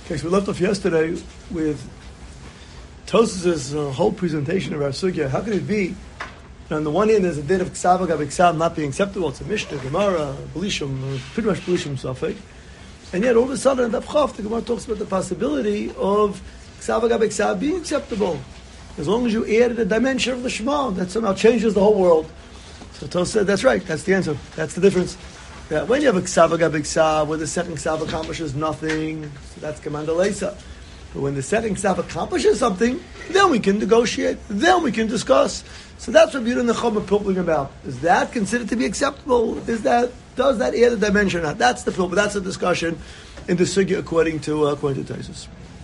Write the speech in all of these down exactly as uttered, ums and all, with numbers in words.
Okay, so we left off yesterday with Tosfos' uh, whole presentation of our sugya. How could it be? And on the one hand, there's a din of ksav agav ksav not being acceptable. It's a Mishnah, Gemara, Belishum, pretty much Belishum Safek. And yet, all of a sudden, in Daf Chaf, the Gemara talks about the possibility of ksav agav ksav being acceptable. As long as you added a dimension of the Shema, that somehow changes the whole world. So Tosfos said, that's right, that's the answer. That's the difference. That when you have a ksav agav ksav, where the second ksav accomplishes nothing, so that's Kamanda Leisa. But when the second ksav accomplishes something, then we can negotiate, then we can discuss. So that's what Yehuda and Nechama are pilpling about. Is that considered to be acceptable? Is that, does that add a dimension or not? That's the pilpul, that's the discussion in the sugya according to, uh, according to Tosfos.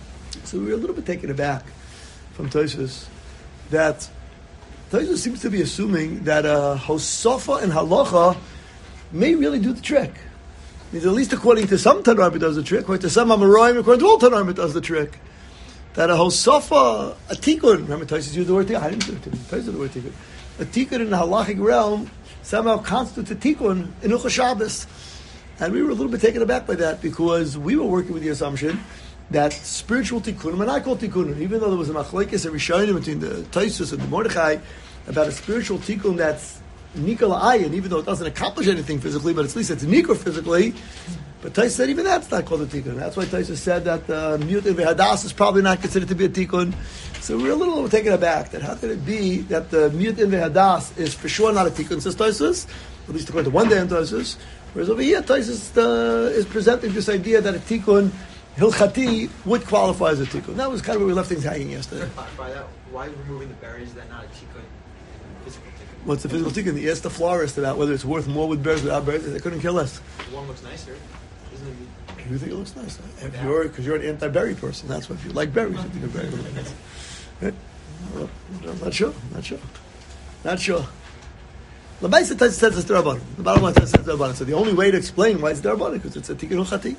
So we were a little bit taken aback from Tosfos that Tosfos seems to be assuming that uh, Hosafa and Halacha may really do the trick. I mean, at least according to some Tanoim it does the trick, according to some Amoraim, according to all Tanoim it does the trick. That a Hosafa, a Tikkun, remember Tosfos used the word Tikkun, I didn't do it, Tosfos used the word Tikkun. A Tikkun in the halachic realm somehow constitutes a Tikkun in Hilchos Shabbos. And we were a little bit taken aback by that because we were working with the assumption that spiritual Tikkunim, and I call Tikkunim, even though there was a machlekes and rishonim between the Tosfos and the Mordechai about a spiritual Tikkun that's Nikol Ayin, even though it doesn't accomplish anything physically, but at least it's Nikor physically. But Tosfos said even that's not called a Tikkun. That's why Tosfos said that uh, Miyut in Vehadas is probably not considered to be a Tikkun. So we're a little taken aback that how could it be that the Miyut in Vehadas is for sure not a Tikkun, says Tosfos, at least according to one day in Tosfos, whereas over here Tosfos uh, is presenting this idea that a Tikkun Hilchati would qualify as a Tikkun. That was kind of where we left things hanging yesterday. By that, why removing the berries? Is that not a Tikkun? Physical Tikkun? What's the physical Tikkun? He asked the florist about whether it's worth more with berries or without berries. They couldn't kill less. The one looks nicer. Isn't it? You think it looks nice? If yeah. you're because you're an anti-berry person. That's what if you like berries, you think a berry looks nice. Right? Well, I'm not sure. Not sure. Not sure. The Baisa says it's D'Rabbanan. The bottom line says it's D'Rabbanan. So the only way to explain why it's D'Rabbanan because it's a Tikkun Hilchati.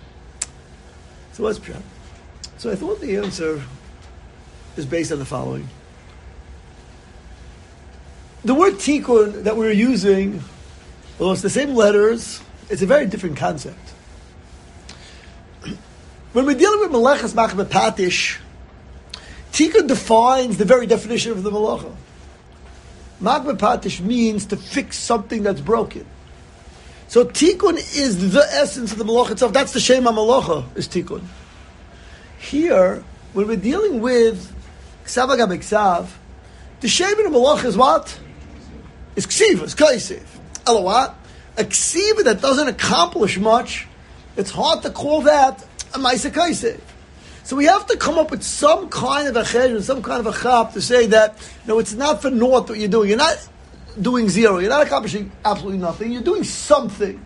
So what's pshat? So I thought the answer is based on the following. The word tikkun that we're using, although it's the same letters, it's a very different concept. When we're dealing with Meleches Machbeh Patish, tikkun defines the very definition of the Melacha. Machbeh Patish means to fix something that's broken. So tikkun is the essence of the Melacha itself. That's the Shem HaMelacha, is tikkun. Here, when we're dealing with Ksav Agav Ksav, the Shem of the Melacha is what? Is Ksiva, is Kaisev. Elo what? A Ksiva that doesn't accomplish much, it's hard to call that a Maisa Kaisev. So we have to come up with some kind of a cheshbon, some kind of a chap to say that, no, it's not for naught what you're doing. You're not doing zero. You're not accomplishing absolutely nothing. You're doing something.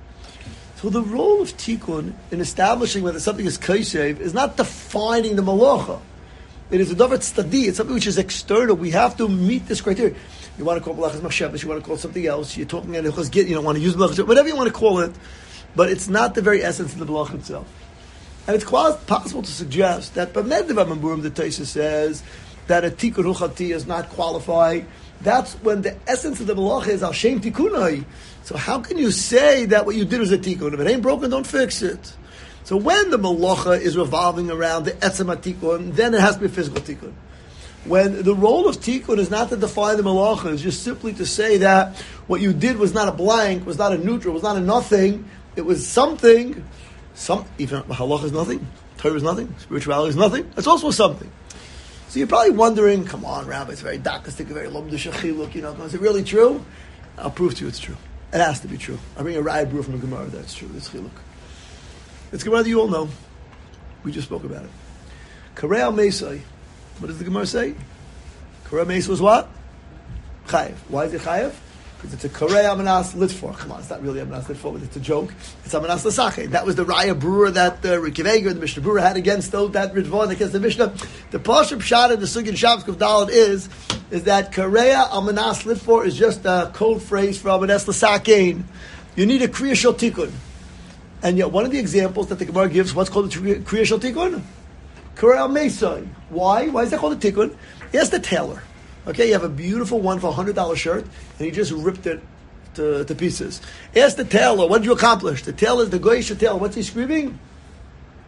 So the role of tikkun in establishing whether something is kaisev is not defining the malacha. It is a davar tzadi. It's something which is external. We have to meet this criteria. You want to call malachas machshavas, you want to call it something else. You're talking about hilchos git. You don't want to use malachas, whatever you want to call it. But it's not the very essence of the malacha itself. And it's quite possible to suggest that B'med Devar Mamburim, the Tosfos says that a tikkun hilchati is not qualified. That's when the essence of the malacha is al shem tikkunai. So how can you say that what you did was a tikkun? If it ain't broken, don't fix it. So when the malacha is revolving around the etzem tikkun, then it has to be a physical tikkun. When the role of tikkun is not to define the malacha, it's just simply to say that what you did was not a blank, was not a neutral, was not a nothing. It was something. Some even halacha is nothing, Torah is nothing, spirituality is nothing. It's also something. So you're probably wondering, come on, Rabbi, it's very dakastic, very lomdish achiluk, you know, is it really true? I'll prove to you it's true. It has to be true. I bring a raya brew from the Gemara that it's true. It's chiluk. It's Gemara that you all know. We just spoke about it. Karei al Mesai. What does the Gemara say? Karei al Mesai was what? Chayev. Why is it chayev? Because it's a Karei Amanas Litfor. Come on, it's not really Amanas Litfor, but it's a joke. It's Amanas Lasake. That was the raya brewer that uh, Rikiv Eger, the Mishnah Brewer, had against those, that Ritvan against the Mishnah. The Pashup Shad in the Sugin Shabbos Kuf Daled is, is that Karei Amanas Litfor is just a code phrase for Amanas Lasakein. You need a Kriya Shel Tikkun. And yet, one of the examples that the Gemara gives, what's called a Kriya Shel Tikkun? Karei al Mesai. Why? Why is that called a Tikkun? Yes, the tailor. Okay, you have a beautiful one for a hundred dollar shirt, and he just ripped it to, to pieces. Ask the tailor, what did you accomplish? The tailor is the goyish tailor. What's he screaming?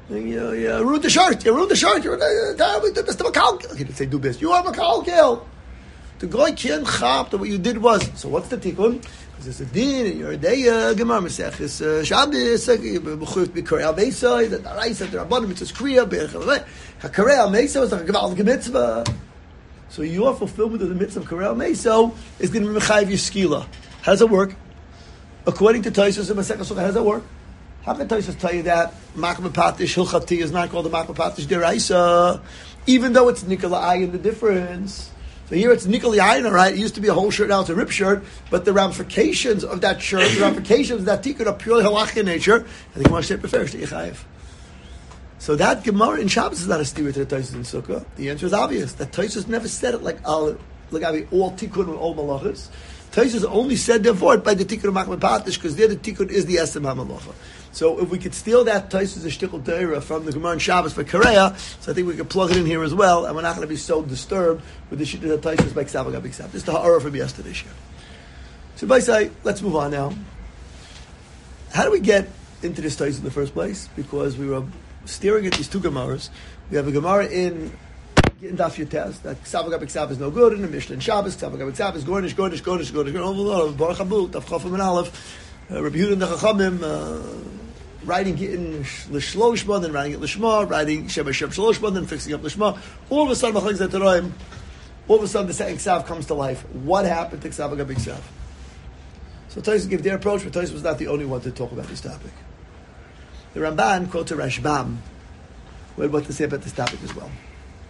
You know, you ruined the shirt. You ruined the shirt. You're Mister McCall. He didn't say do business. You are McCall. The guy can't chop that what you did was. So what's the tikkun? Because it's a din and you're a day gemar mesechus Shabbos. B'chuyt b'karei meisai. The daraisa the rabbanim mitzvahs kriya. Hakarei meisai is like a gevaldige mitzvah. So your fulfillment of the mitzvah of karei meisai is going to be mechayiv yiskila. How does it work? According to Tosfos and Masechus Sukkah, how does that work? How can Tosfos tell you that Makbeh Patish Hilchati is not called the Makbeh Patish Deraisa, even though it's Nikolai in the difference? So here it's Nikolai, all right? It used to be a whole shirt, now it's a rip shirt, but the ramifications of that shirt, the ramifications of that tikkun are purely halakhic in nature, and the Gemara said prefers to Yechayev. So that Gemara in Shabbos is not a steer to the Tosfos in Sukkah. The answer is obvious. That Tosfos never said it like all, like I mean, all tikkun and all malachas. Tosfos only said therefore by the tikkun of Makbeh Patish because there the tikkun is the esem hamalacha. So if we could steal that Tosfos a shtickle Torah from the Gemara in Shabbos for Kareya, so I think we could plug it in here as well, and we're not going to be so disturbed with the shit of the Tosfos by Ksav Agav Ksav. This is the ha'ara from yesterday's year. So by say, let's move on now. How do we get into this Tosfos in the first place? Because we were staring at these two Gemaras. We have a Gemara in Getting Daf Yotes that Ksav Agav Ksav is no good, in the Mishnah in Shabbos Ksav Agav Ksav is gornish, gornish, gornish, gornish, gornish, Baruch Habul, Taf Chafim and Aleph, Rabbi Yehuda and the Chachamim, writing Gittin L'Shloshma, then writing it L'Shma, writing Shem Hashem Shloshma, then fixing up L'Shma. All of a sudden, Machlek Zetaroim, all of a sudden the second Ksav comes to life. What happened to Ksav Agav Ksav? So Tosfos give their approach, but Tosfos was not the only one to talk about this topic. The Ramban quotes a Rashbam, who had what to say about this topic as well.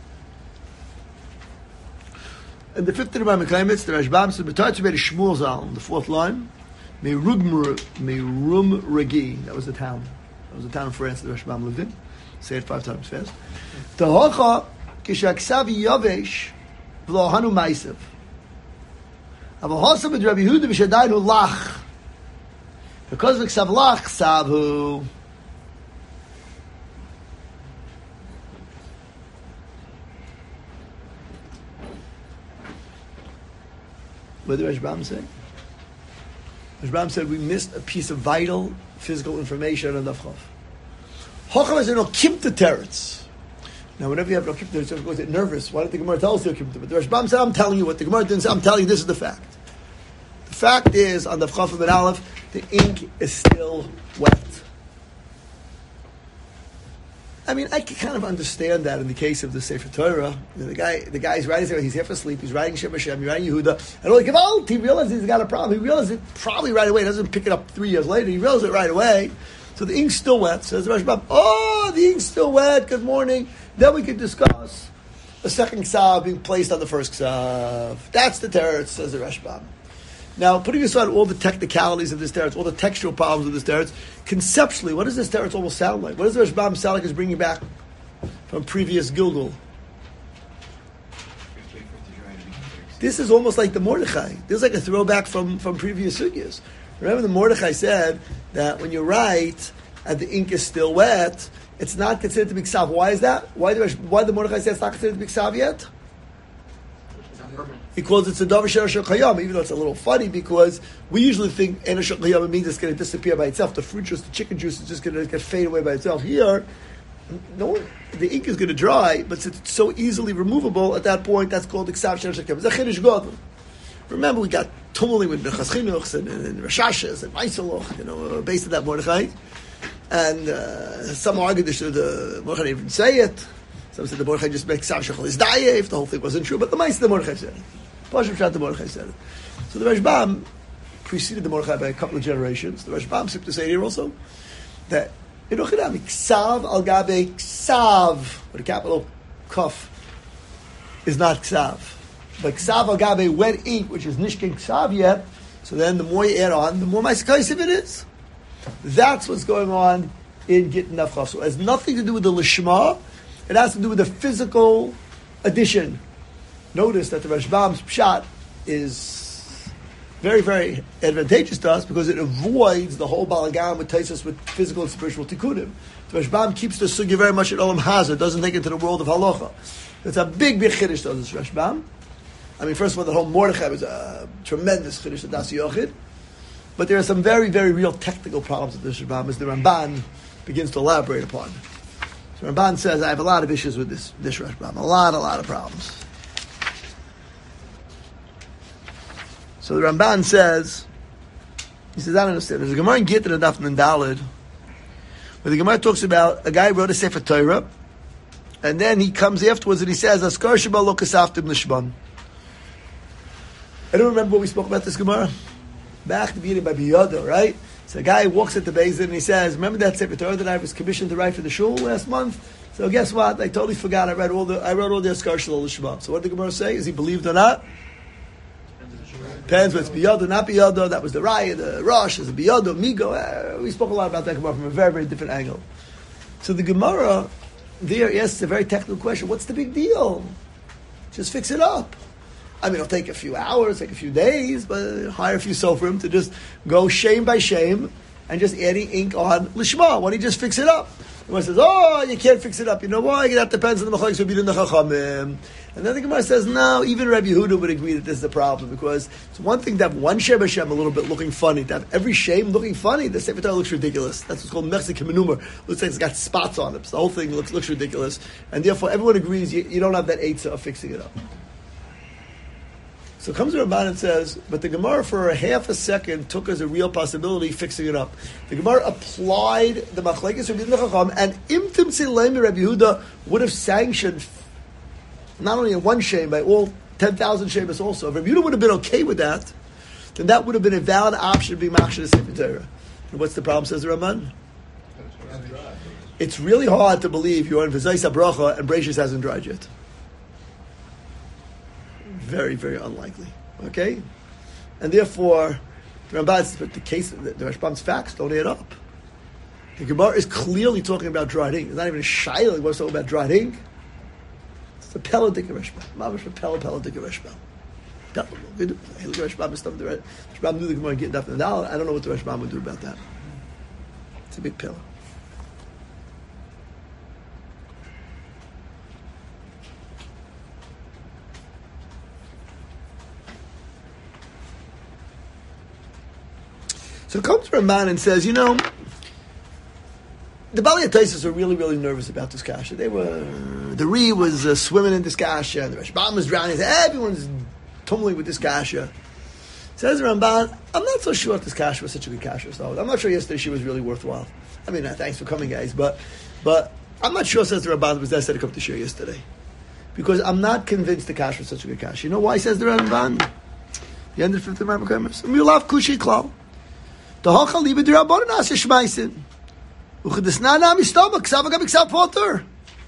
In the fifth Ramban Mekaymitz, the Rashbam said, "B'tar to be Shmuel Zal," the fourth line, Merum Regi. That was the town. That was the town in France that the Rashbam lived in. Say it five times fast. Tahocha kishaksav yavesh v'lohanu ma'isiv. Avahasa b'd Rabbi Yehuda v'shadaynu lach. Because of ksav lach, ksavu. What did Rashbam say? Rashbam said we missed a piece of vital physical information on Daf Chav. Hocham is no kimta teretz. Now, whenever you have no kimta teretz, you get nervous. Why didn't the Gemara tell us the kimta? But the Rashbam said, "I'm telling you what the Gemara didn't say. I'm telling you this is the fact. The fact is on Daf Chav and Aleph, the ink is still wet." I mean, I can kind of understand that in the case of the Sefer Torah. You know, the guy, the guy's writing, he's here for sleep, he's writing Shem Hashem, he's writing Yehuda, and all like, oh, he realizes he's got a problem. He realizes it probably right away. He doesn't pick it up three years later. He realizes it right away. So the ink's still wet. Says the Rashbam, oh, the ink's still wet. Good morning. Then we can discuss a second ksav being placed on the first ksav. That's the teretz, says the Rashbam. Now, putting aside all the technicalities of this teretz, all the textual problems of this teretz, conceptually, what does this teretz almost sound like? What does the Rashbam sound like is bringing back from previous Gilgul? This is almost like the Mordechai. This is like a throwback from, from previous sugyas. Remember the Mordechai said that when you write and the ink is still wet, it's not considered to be ksav. Why is that? Why the, why the Mordechai said it's not considered to be ksav yet? He calls it Tzadav Shel Chayam, even though it's a little funny because we usually think Ena Shel Chayam means it's going to disappear by itself. The fruit juice, the chicken juice is just going to get fade away by itself. Here, no, the ink is going to dry, but since it's so easily removable, at that point, that's called Ksav Shel Chayam. It's a Chiddush Gadol. Remember, we got tumbling with Nechas Chinuchs and, and, and Rashashas and Maisalach, you know, based on that Mordechai. And uh, some argue that the Mordechai didn't even say it. Some said the Mordechai just makes Ksav Shel Chayam. If the whole thing wasn't true, but the Ma'aseh the Mordechai said it. Pashup Shat the Mordechai said it. So the Rashbam preceded the Mordechai by a couple of generations. The Rashbam seems to say here also that in Ochinami, Ksav al Gabe Ksav, with a capital Kaf, is not Ksav. But Ksav al Gabe wet ink, which is Nishkin Ksav yet, so then the more you add on, the more Ma'aseh it is. That's what's going on in Gittin Daf Chav. So it has nothing to do with the Lishma, it has to do with the physical addition. Notice that the Rashbam's pshat is very, very advantageous to us because it avoids the whole balagan with Taisus with physical and spiritual tikkunim. The Rashbam keeps the sugya very much at Olam Hazard, doesn't take it to the world of halacha. It's a big, big chiddush to this Rashbam. I mean, first of all, the whole Mordechai was a tremendous chiddush to Das Yochid, but there are some very, very real technical problems with this Rashbam as the Ramban begins to elaborate upon. So Ramban says, I have a lot of issues with this, this Rashbam. A lot, a lot of problems. So the Ramban says, he says, I don't understand. There's a Gemara in Gittin and Daf and Daled, where the Gemara talks about a guy who wrote a Sefer Torah, and then he comes afterwards and he says, Askar Shabbat lo kasaftim l'shban. I don't remember what we spoke about this Gemara. Back at the beginning by Biyodo, right? So a guy walks at the Beis Din and he says, remember that Sefer Torah that I was commissioned to write for the shul last month? So guess what? I totally forgot. I read all the I wrote all the Askar Shabbat l'shban. So what did the Gemara say? Is he believed or not? Depends whether it's Biyodo, not Biyodo. That was the Raya, the Rosh, is a Biyodo, Migo. Uh, we spoke a lot about that Gemara from a very, very different angle. So the Gemara there asks a very technical question. What's the big deal? Just fix it up. I mean, it'll take a few hours, take a few days, but hire a few sofrim to just go shame by shame and just adding ink on Lishma. Why don't you just fix it up? The Gemara says, oh, you can't fix it up. You know why? That depends on the Machlokes Rabbi Yehuda and the Chachamim. And then the Gemara says, no, even Rabbi Yehuda would agree that this is the problem, because it's one thing to have one Shem Hashem a little bit looking funny, to have every shame looking funny. The Sefer Torah looks ridiculous. That's what's called Mexican maneuver. Looks like it's got spots on it. So the whole thing looks looks ridiculous. And therefore, everyone agrees you, you don't have that eitzah of fixing it up. So comes the Ramban and says, but the Gemara for a half a second took as a real possibility fixing it up. The Gemara applied the Machlekes Rabbi Yehuda and the Chacham, and Imtim Tzilem Rabbi Yehuda would have sanctioned not only in one shame, by all ten thousand shames also. If Rabbi Yehuda would have been okay with that, then that would have been a valid option to be Machshir the Sefer Torah. And what's the problem, says the Ramban? It's really hard to believe you're in V'zayis HaBracha and Breishis hasn't dried yet. Very, very unlikely. Okay? And therefore, the Ramban says, but the case, the, the Rashbam's facts don't add up. The Gemara is clearly talking about dried ink. It's not even a shayla. What's talking about dried ink? It's a Pella Dika Rashbam. Mamash a Pella Pella Dika Rashbam. Pella. Look at Rashbam is stuff. The Rashbam knew the Gemara getting up in the dollar. I don't know what the Rashbam would do about that. It's a big pillar. So comes Ramban and says, you know, the Bali Ataisis were really, really nervous about this kasha. They were, the Re was uh, swimming in this kasha, and the Rashbam was drowning. Everyone's tumbling with this kasha. Says Ramban, I'm not so sure if this kasha was such a good kasha. So I'm not sure yesterday she was really worthwhile. I mean, uh, thanks for coming, guys, but but I'm not sure, says the Ramban, it was necessary to come to share yesterday. Because I'm not convinced the kasha was such a good kasha. You know why, says the Ramban? The end of the fifth of Ramban. We love Kushi Klal. The Hachal Liba D'Rabbanan Asa Shmaisin. Uchadesnana Mistaba Ksava Gab Ksav Potter.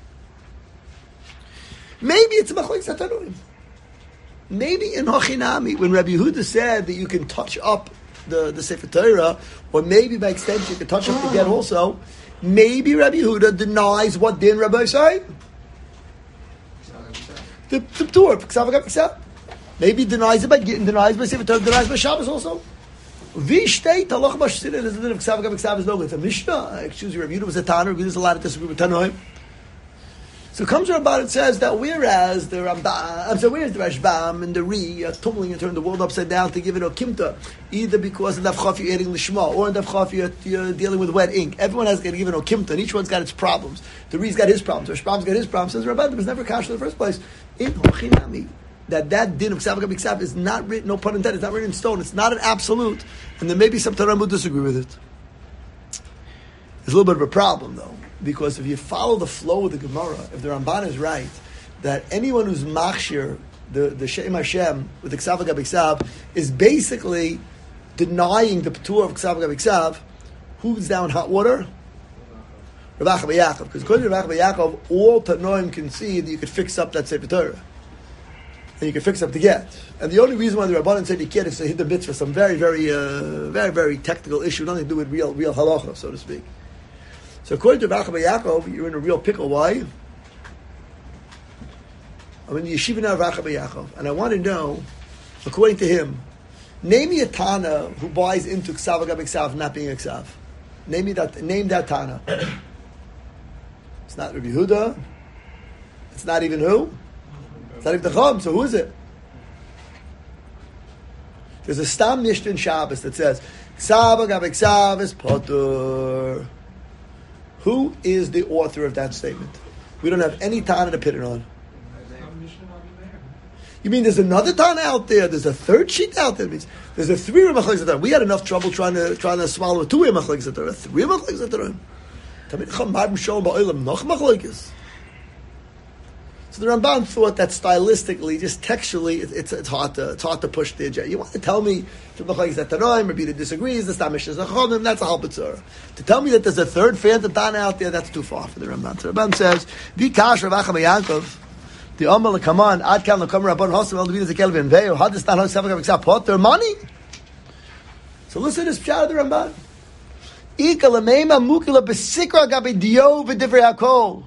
Maybe it's a Machlokes Tanoim. Maybe in Hachinami, when Rabbi Yehuda said that you can touch up the, the Sefer Torah, or maybe by extension you can touch up the get also, maybe Rabbi Yehuda denies what din Rabbi say? The the Torah Ksava Gab Ksav. Maybe denies it by getting denies by Sefer Torah, denies by Shabbos also. Vishtei talach b'shtirin is the din of Ksav Gab Ksav is no good. It's a Mishnah. Excuse me, Rabbi Yehuda was a Tanner. Rabbi Yehuda's allowed to disagree with Tanoim. So comes Ramban and says that whereas the Rambam, I'm sorry, whereas the Rashbam and the Re are tumbling and turning the world upside down to give it a kimta, either because in Daf Chaf you're adding lishma, or in Daf Chaf you're, you're dealing with wet ink. Everyone has got to give it a kimta, and each one's got its problems. The Re's got his problems. The Rashbam's got his problems. Says Ramban, there was never kasha in the first place. In Hochinami, that that din of Ksav Gab Ksav is not written, no pun intended, it's not written in stone. It's not an absolute, and there may be some Tanaim who disagree with it. There's a little bit of a problem though. Because if you follow the flow of the Gemara, if the Ramban is right, that anyone who's machshir, the, the Shem Hashem, with the Ksav Gab Ksav, is basically denying the P'tur of Ksav Gab Ksav, who's down hot water? Rav Acha Yaakov. Because according to Rav Acha Yaakov, all Tanoim concede that you could fix up that Sefer Torah. And you can fix up the get. And the only reason why the Rabbanan said you can't is to hit the mitzvah, some very, very, uh, very, very technical issue, nothing to do with real, real halacha, so to speak. So according to Rav Acha Yaakov, you're in a real pickle. Why? I'm in the yeshiva now of Rav Acha Yaakov, and I want to know, according to him, name me a Tana who buys into Ksav Gab Ksav not being a Ksav. Name me that. Name that Tana. It's not Rabbi Yehuda. It's not even who? It's not even the Chum. So who is it? There's a Stam Mishnah in Shabbos that says Ksav Gab Ksav is Potur. Who is the author of that statement? We don't have any Tana to pin it on. You mean there's another Tana out there? There's a third sheet out there? It means there's a three Machlekes Torah. We had enough trouble trying to trying to swallow a two Machlekes Torah. Three Machlekes Torah. So the Ramban thought that stylistically, just textually, it, it's it's hard to it's hard to push the agenda. You want to tell me to Machlekes Torah, Rabbi disagrees, the Stamish is a Chodim, that's a halbatzur. To tell me that there's a third phantom Tana out there, that's too far for the Ramban. So the Ramban says, "V'kash Rav Acha Yaakov." The Omer Lekaman, Ad Kan Lekam Rabban Hosam El David Zekel Ben Veo, Hadistan Hosam Gav Exap Pot, their money. So listen to this pshat of the Ramban. Ika Lameima Mukila Besikra Gabi Dio V'Divrei Hakol.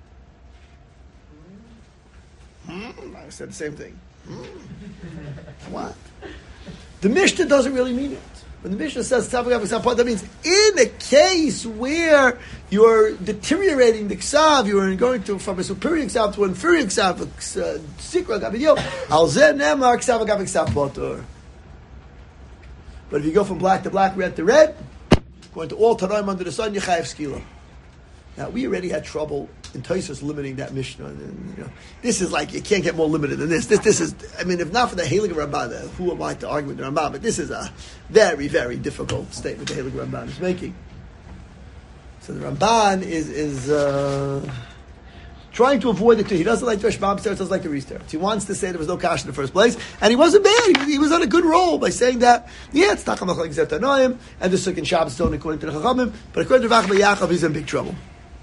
I said the same thing. What? The Mishnah doesn't really mean it. When the Mishnah says Tzav Gav Exap Pot, that means in a case where you're deteriorating the Ksav, you're going to from a superior Ksav to an inferior Ksav, Sikra Gabidio, Al Zeh Nemar Ksav Gav Exap Potor. But if you go from black to black, red to red, going to all Tanoim under the sun, you chayav skila. Now, we already had trouble in Tosfos limiting that Mishnah. And, you know, this is like, you can't get more limited than this. This this is, I mean, if not for the Heilig Ramban, who am I to argue with the Ramban? But this is a very, very difficult statement the Heilig Ramban is making. So the Ramban is is uh, trying to avoid it too. He doesn't like to Rashbam Steret, doesn't like to Resteret. He wants to say there was no Kash in the first place, and he wasn't bad. He, he was on a good roll by saying that, yeah, it's Takam Machlekes Tanoim, and the Sukkot Shabbos still according to the Chachamim, but according to Rav Acha Yaakov, he's in big trouble.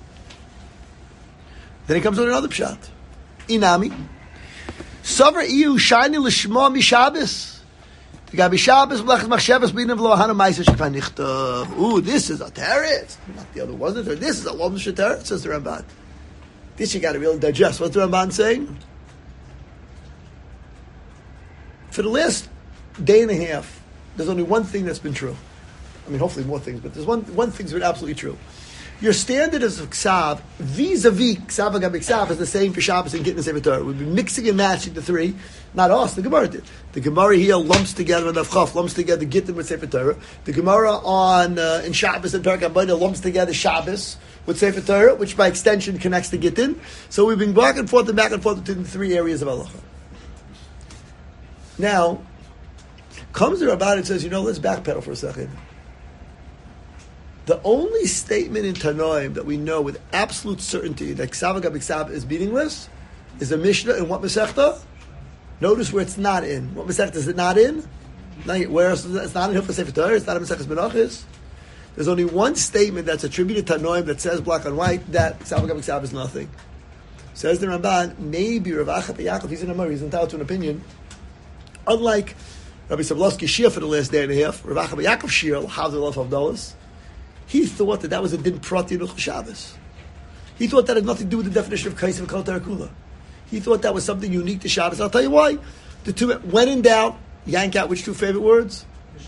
Then he comes with another pshat. Inami. Sover iu shiny l'shma mi Shabbos. The Gabi Shabbos blachas machshavas b'inem v'lo hana ma'aser shekvan nichtav. Ooh, this is a teretz. Not the other wasn't there. This is a lom sheteretz, says the Ramban. This you got to really digest. What's the Ramban saying? For the last day and a half, there's only one thing that's been true. I mean, hopefully more things, but there's one one thing's been absolutely true. Your standard as Ksav, vis-a-vis Ksav Gabi Ksav, is the same for Shabbos and Gittin and Sefer Torah. We've been mixing and matching the three. Not us, the Gemara did. The Gemara here lumps together with Avchaf, lumps together Gittin with Sefer Torah. The Gemara on uh, in Shabbos and Perek HaBayna lumps together Shabbos with Sefer Torah, which by extension connects to Gittin. So we've been back and forth and back and forth between the three areas of halacha. Now, comes the Rabban and says, you know, let's backpedal for a second. The only statement in Tanoim that we know with absolute certainty that Ksav Gabi Ksav is meaningless is a Mishnah in what Masechta? Notice where it's not in. What Masechta is it not in? Where else is it? It's not in Hilchos Sefer Torah. It's not in Maseches Menachos. There's only one statement that's attributed to Tanoim that says black and white that Ksav Gabi Ksav is nothing. Says the Ramban, maybe Rav Acha Yaakov, he's in a Murray, he's entitled to an opinion. Unlike Rabbi Savlovsky Shir for the last day and a half, Rav Acha Yaakov Shir, Havdallah of Dollars, he thought that that was a din prati in Shabbos. He thought that had nothing to do with the definition of Kaisim Kol Terakula. He thought that was something unique to Shabbos. I'll tell you why. The two, when in doubt, yank out which two favorite words?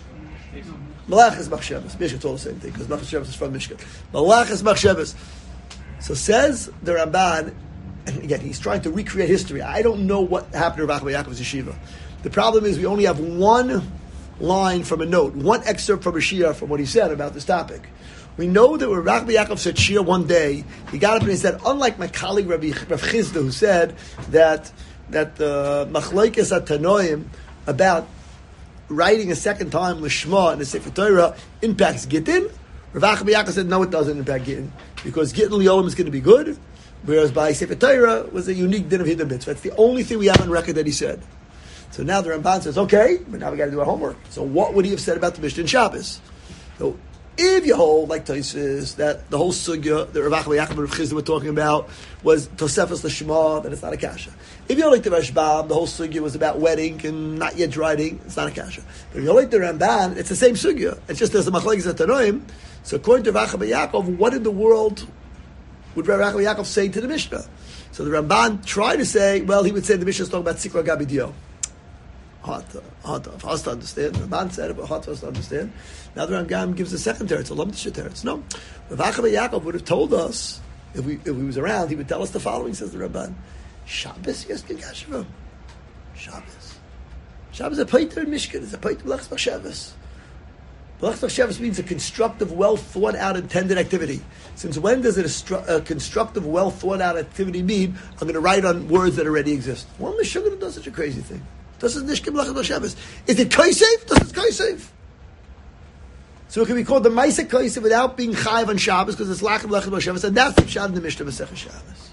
Malachas Machshavas. Mishka's all the same thing, because Machshavas is from Mishka. Malachas Machshavas. So says the Ramban, and again, he's trying to recreate history. I don't know what happened to Rav Acha Yaakov's yeshiva. The problem is we only have one line from a note, one excerpt from a shir from what he said about this topic. We know that when Rav Yaakov said shir one day, he got up and he said, unlike my colleague Rabbi Rav Chizda, who said that that the machlokes at Tanoim about writing a second time Lishma in the Sefer Torah impacts Gittin, Rav Yaakov said no, it doesn't impact Gittin, because Gittin Liolim is going to be good, whereas by Sefer Torah was a unique din of Hidden Mitzvah. That's the only thing we have on record that he said. So now the Ramban says, okay, but now we got to do our homework. So what would he have said about the Mishnah in Shabbos? So if you hold, like Tosfos, that the whole sugya that Rav Acha Yaakov and Rav Chizda were talking about was Tosefos L'Shema, then it's not a kasha. If you hold like the Rashbam, the whole sugya was about wedding and not yet drying, it's not a kasha. But if you hold like the Ramban, it's the same sugya. It's just there's a machlokes at Tanoim. So according to Rav Acha Yaakov, what in the world would Rav Acha Yaakov say to the Mishnah? So the Ramban tried to say, well, he would say the Mishnah is talking about Sikra Gabi Dio. Hard to, hard to, hard to understand. The Ramban said it, but hard to us to understand. Now the Rambam gives a second teretz, a lumdish teretz. No, Rav Acha Yaakov would have told us, if we if he was around, he would tell us the following, says the Ramban. Shabbos, yes, Gashva. Shabbos. Shabbos is a paiter in Mishkan, it's a paiter Lachs Shabbos. Malachas Machshavas means a constructive, well thought out, intended activity. Since when does it a, stru- a constructive, well thought out activity mean I'm going to write on words that already exist? Well, Meshuggah does such a crazy thing. This is Nishkim Malachas Machshavas. Is it Kaisef? This is Kaisef. So it can be called the Maisa Kaisef without being Chayiv on Shabbos because it's Lachem Malachas Machshavas, and that's the Pshat in the Mishnah Masechah Shabbos.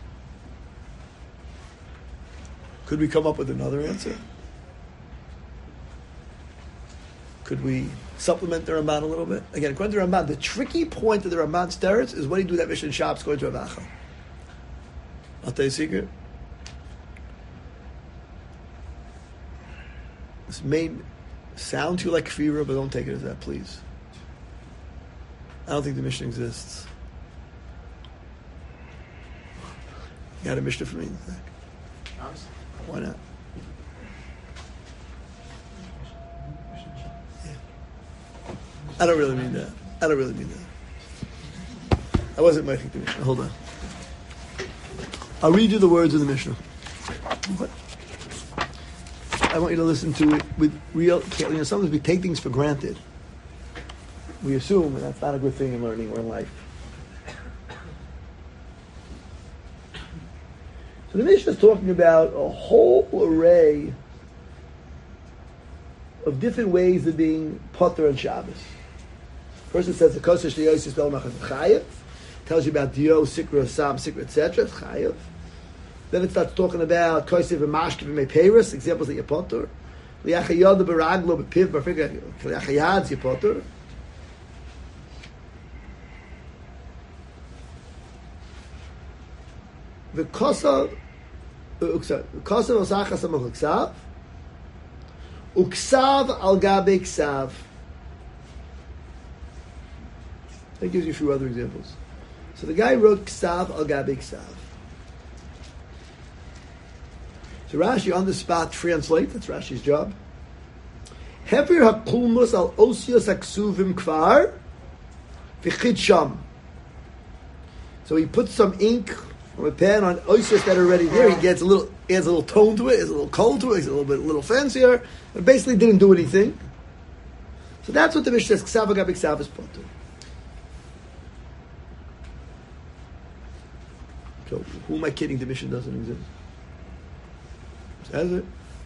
Could we come up with another answer? Could we supplement the Ramban a little bit? Again, according to the Ramban, the tricky point of the Ramban's teretz is when you do that Mishnah in Shabbos going to Rav Acha. I'll tell you a secret. This may sound to you like kfira, but don't take it as that, please. I don't think the Mishnah exists. You got a Mishnah for me? Why not? Yeah. I don't really mean that. I don't really mean that. I wasn't making the Mishnah. Hold on. I'll read you the words of the Mishnah. What? I want you to listen to it with real. You know, sometimes we take things for granted. We assume, and that's not a good thing in learning or in life. So the Mishnah is talking about a whole array of different ways of being potter on Shabbos. First it says the kosesh liyosis bel machas chayev, tells you about dio, sikra, sam, sikra, et cetera. Chayev. Then it starts talking about kosev and mashkiv and meiperis, examples that you're potter. Liachayod baraglo bepiv barfik liachayad you're potter. The kosav, kosav osachas amach ksav, uksav al gabe ksav. That gives you a few other examples. So the guy wrote ksav al gabe ksav. So Rashi on the spot translate. That's Rashi's job. Hever hakulmus al osios aksuvim kvar v'chid sham. So he puts some ink on a pen on oisios that are already there. He gets a little, adds a little tone to it, adds a little color to it, it's a little bit, a little fancier. But basically, didn't do anything. So that's what the Mishnah says. Ksav agabe ksav is potter. So who am I kidding? The Mishnah doesn't exist. Says it.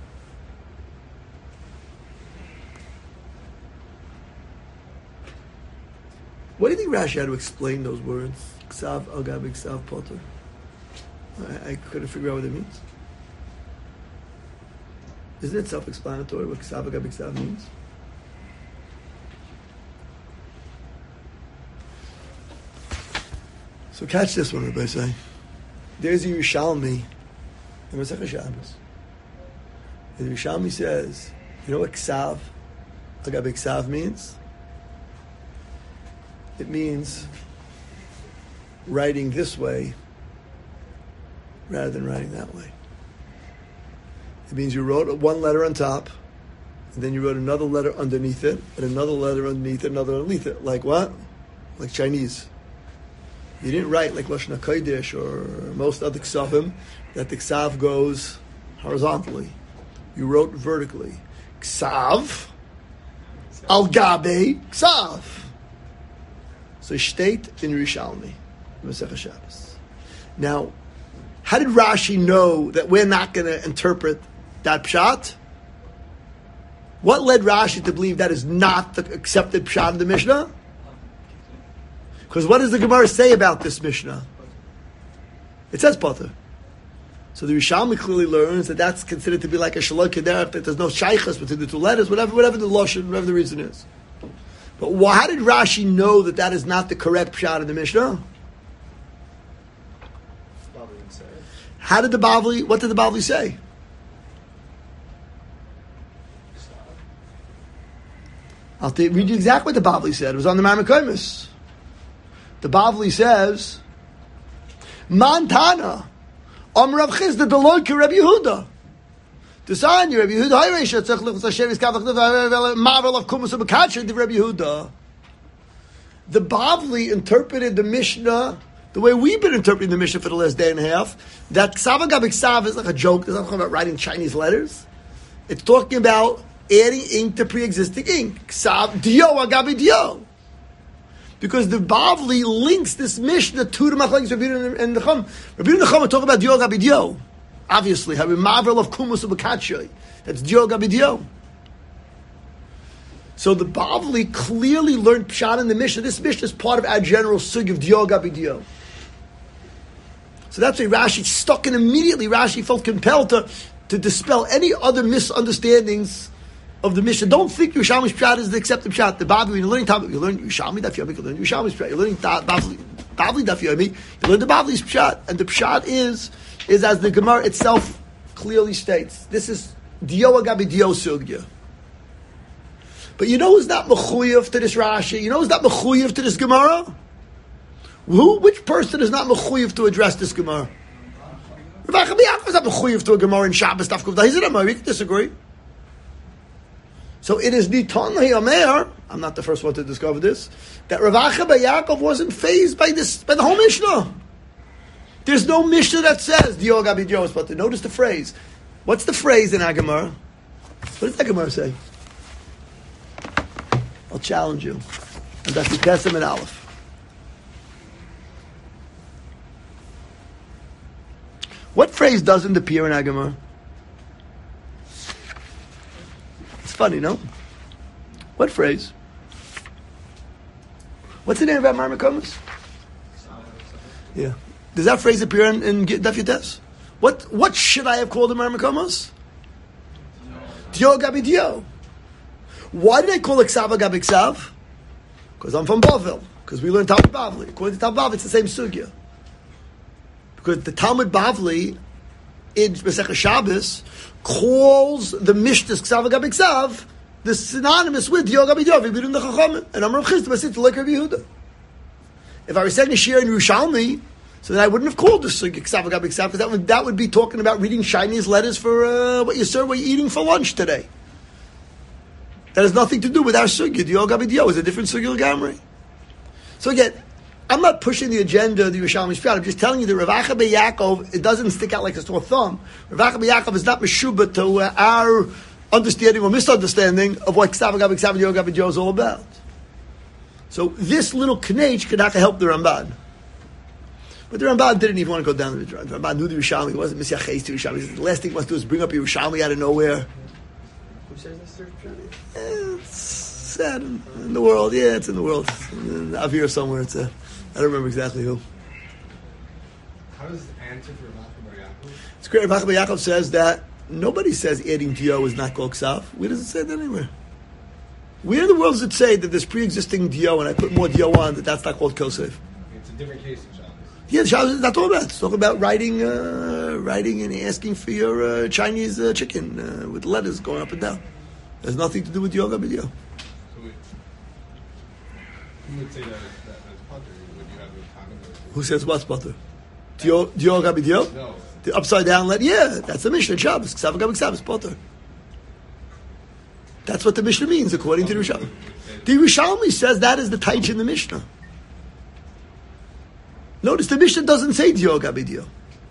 What do you think Rashi had to explain those words? Ksav agabe ksav potter. I, I couldn't figure out what it means. Isn't it self-explanatory what ksav agabe ksav means? So catch this one, everybody say. There's a Yerushalmi in Masechah Shabbos. The Yerushalmi says, you know what ksav agabe ksav means? It means writing this way rather than writing that way. It means you wrote one letter on top, and then you wrote another letter underneath it, and another letter underneath it, another underneath it. Like what? Like Chinese. You didn't write like Lashon HaKodesh or most other ksavim, that the ksav goes horizontally. You wrote vertically. Ksav, al gabe, ksav. So state in Yerushalmi, Masechah Shabbos. Now, how did Rashi know that we're not going to interpret that pshat? What led Rashi to believe that is not the accepted pshat in the Mishnah? Because what does the Gemara say about this Mishnah? It says potter. So the Yerushalmi clearly learns that that's considered to be like a shaloi kederach, that there's no shaychus between the two letters, whatever, whatever the lashon, whatever the reason is. But why, how did Rashi know that that is not the correct pshat in the Mishnah? How did the Bavli, what did the Bavli say? I'll t- read you exactly what the Bavli said. It was on the Marmakomis. The Bavli says, Montana, Om Rav Chizda Deloy Ki Rabbi Yehuda. Design Rabbi Yehuda, Hayreisha, Tzech Lichus Hashem, Iskav, Marvel of Kumus of Bekatcher, the Rabbi Yehuda. The Bavli interpreted the Mishnah the way we've been interpreting the Mishnah for the last day and a half, that Ksav Agab Ksav is like a joke. It's not talking about writing Chinese letters. It's talking about adding ink to pre-existing ink. Ksav dio agabi dio. Because the Bavli links this Mishnah to the Machlekes Rabbi and the Chum. Rabbi and the Chum are talking about dio agabi dio. Obviously, having Mavril of Kumus of Bakatshoi. That's dio agabi dio. So the Bavli clearly learned Pshat in the Mishnah. This Mishnah is part of our general sug of dio agabi dio. So that's why Rashi stuck in immediately. Rashi felt compelled to, to dispel any other misunderstandings of the Mishnah. Don't think Yerushalmi's Pshat is the accepted Pshat. The Bavli, when you're learning Talmud, you learn Yerushalmi Daf Yomi, you learn Yerushalmi's Pshat. You're learning Bavli, Bavli Daf Yomi, you learn the Bavli's Pshat. And the Pshat is, is as the Gemara itself clearly states. This is Dio Agabi Dio Sugya. But you know who's not mechuyev to this Rashi? You know who's not mechuyev to this Gemara? Who? Which person is not mechuyev to address this Gemara? Rav Acha Yaakov is not mechuyev to a Gemara in Shabbos Daf Kuf. He's in a Gemara. We can disagree. So it is Nitan Omer. I'm not the first one to discover this. That Rav Acha Yaakov wasn't fazed by this, by the whole Mishnah. There's no Mishnah that says Dio Gabi Dio is Potter. Notice the phrase. What's the phrase in our Gemara? What does that Gemara say? I'll challenge you. And that's the Pesach and Aleph. What phrase doesn't appear in Agamar? It's funny, no? What phrase? What's the name of that Marmakomas? Yeah. Does that phrase appear in, in Daf Yotes? What what should I have called the Marmakomas? Dio Gabi Dio. Why did I call it Ksav Gabi Ksav? Because I'm from Bavel. Because we learned Talmud Bavli. According to Talmud Bavli, it's the same sugya. Because the Talmud Bavli in Masechah Shabbos calls the Mishnah's Ksav Gabi Ksav the synonymous with Dio Gabi Dio. And I'm Rav Chisda, but it's like Rabbi Yehuda. If I was saying a shir in Yerushalmi, so then I wouldn't have called this sugya Ksav Gabi Ksav, because that would, that would be talking about reading Chinese letters for uh, what you serve, what you're eating for lunch today. That has nothing to do with our sugya. Dio Gabi Dio is a different sugya Gamri. So again, I'm not pushing the agenda of the Yerushalmi Pshat. I'm just telling you that Rav Acha Yaakov, it doesn't stick out like a sore thumb. Rav Acha Yaakov is not meshuba to uh, our understanding or misunderstanding of what Ksav Gabi Ksav and Dio Gabi Dio is all about. So this little knech could not help the Ramban. But the Ramban didn't even want to go down the Ramban. The Ramban knew the Yerushalmi. He wasn't Mesiaches to Yerushalmi. The last thing he wants to do is bring up Yerushalmi out of nowhere. Who says this? Eh, it's sad in, in the world. Yeah, it's in the world. In Avir somewhere. It's a, I don't remember exactly who. How does the answer for Rav Acha Yaakov? It's great. Rav Acha Yaakov says that nobody says adding Dio is not called Ksav. Where does it say that anywhere? Where in the world does it say that there's pre-existing Dio and I put more Dio on that that's not called Kosef? It's a different case in Shabbos. Yeah, the Shabbos is not talking about. It's talking about writing, uh, writing and asking for your uh, Chinese uh, chicken uh, with letters going up and down. There's nothing to do with yoga video. So wait, who would say that, that that's potter? Would you have a comment? Who says what's butter? Yoga video? No. The upside down letter? Yeah, that's the Mishnah. Shabbos. Ksav Gabi Ksav is potter. That's what the Mishnah means according to the Yerushalmi. The Yerushalmi says that is the taich in the Mishnah. Notice the Mishnah doesn't say Dio Gabi Dio.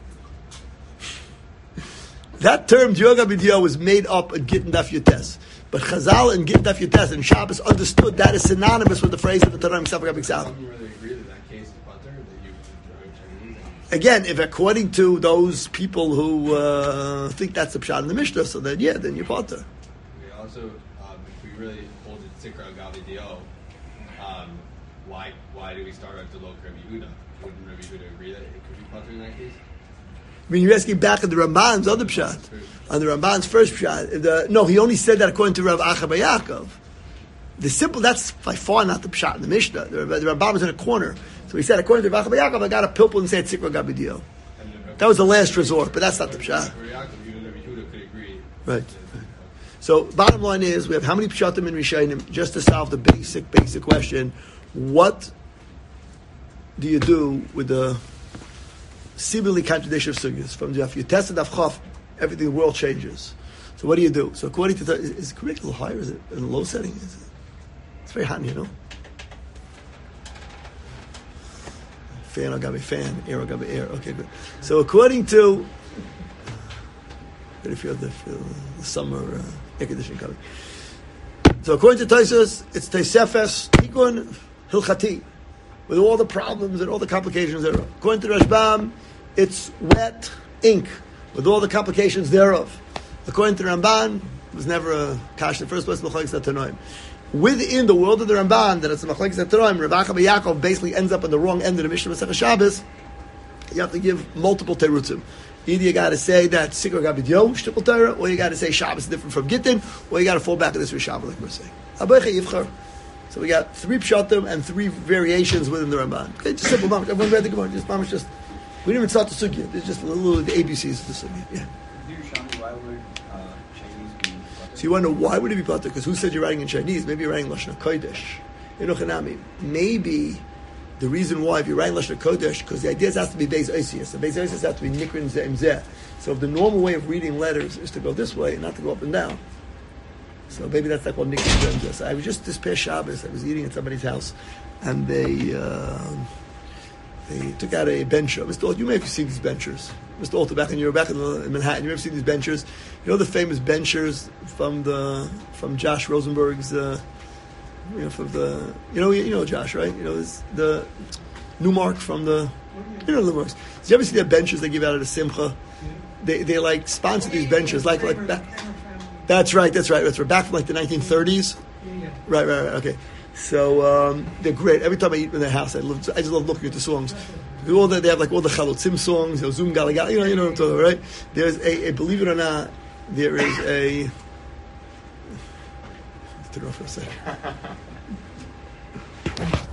That term Dio Gabi Dio was made up at Gittin Daf Yotes. But Chazal and Gittin Daf Yotes and Shabbos understood that is synonymous with the phrase of the Torah Ksav Gabi Ksav. Some really agree that that case is potter, that you drive Chinese. Again, if according to those people who uh, think that's the pshat in the Mishnah, so then yeah, then you're potter. We also, um, if we really hold it Sikra Gabi Dio, um, why why do we start at the low Rabbi Yehuda? Wouldn't Rabbi Yehuda agree that it could be potter in that case? I mean, you're asking back at the Ramban's other pshat, on the Ramban's first pshat. If the, no, he only said that according to Rav Acha Yaakov. The simple, that's by far not the pshat in the Mishnah. The, the Ramban was in a corner. So he said, according to Rav Acha Yaakov, I got a pilpul and said Sikra Gabi Dio. That was the last resort, but that's not the pshat. Right. So, bottom line is, we have how many pshatim in Rishayim, just to solve the basic, basic question, what do you do with the seemingly contradiction of sugyas? From the you tested Daf Chaf, everything in the world changes. So what do you do? So according to the, is, is it correct a little higher? Is it in a low setting? Is it? It's very hot in here, no? Fan, I got me fan, air, I got me air. Okay, good. So according to, ready for the, for the summer uh, air conditioning coming. So according to Tosfos, it's Tosefes Tikun Hilchati, with all the problems and all the complications thereof. According to Rashbam, it's wet ink, with all the complications thereof. According to Ramban, it was never a kash in the first place, Machlokes Tanoim. Within the world of the Ramban, that it's a Machlokes Tanoim, Rav Acha Yaakov basically ends up on the wrong end of the Mishnah Masechah Shabbos. You have to give multiple terutzim. Either you got to say that Sikra Gabidyo, Shtickle Torah, or you got to say Shabbos is different from Gittin, or you got to fall back on this Rishav, like we're saying. Abaycha Yivchar. So we got three pshatim and three variations within the Ramban. Okay, just simple. Mamash. Everyone read the Gemara. Just Mamash. Just we didn't even start the sugya. It's just a little the A B Cs of the sugya. Yeah. Why would uh, Chinese be? So you want to know why would it be pater? Because who said you're writing in Chinese? Maybe you're writing Lashon Kodesh. Inochanami. Maybe the reason why, if you're writing Lashon Kodesh, because the idea has to be Beis Oisius. The Beis Oisius has to be Nikrin Zeh Zeh. So if the normal way of reading letters is to go this way, not to go up and down. So maybe that's like what Nikrin Zeh Zeh. So I was just this past Shabbos, I was eating at somebody's house, and they uh, they took out a bencher. Mister Alt, you may have seen these benchers. Mister Alt, back in, you were back in, the, in Manhattan, you may have seen these benchers. You know the famous benchers from the from Josh Rosenberg's. Uh, You know, from the you know you know Josh, right? You know this, the Newmark from the you know the Newmarks. Did you ever see their benches they give out at a simcha? They they like sponsor these benches like like that. That's right, that's right, that's right. Back from like the nineteen thirties. Right, right, right. Okay, so um, they're great. Every time I eat in their house, I love I just love looking at the songs. All the, they have like all the Chalutzim songs, you know, Zoom Galagal, you know, you know what I'm talking about, right? There's a, a believe it or not, there is a. Turn off for a second.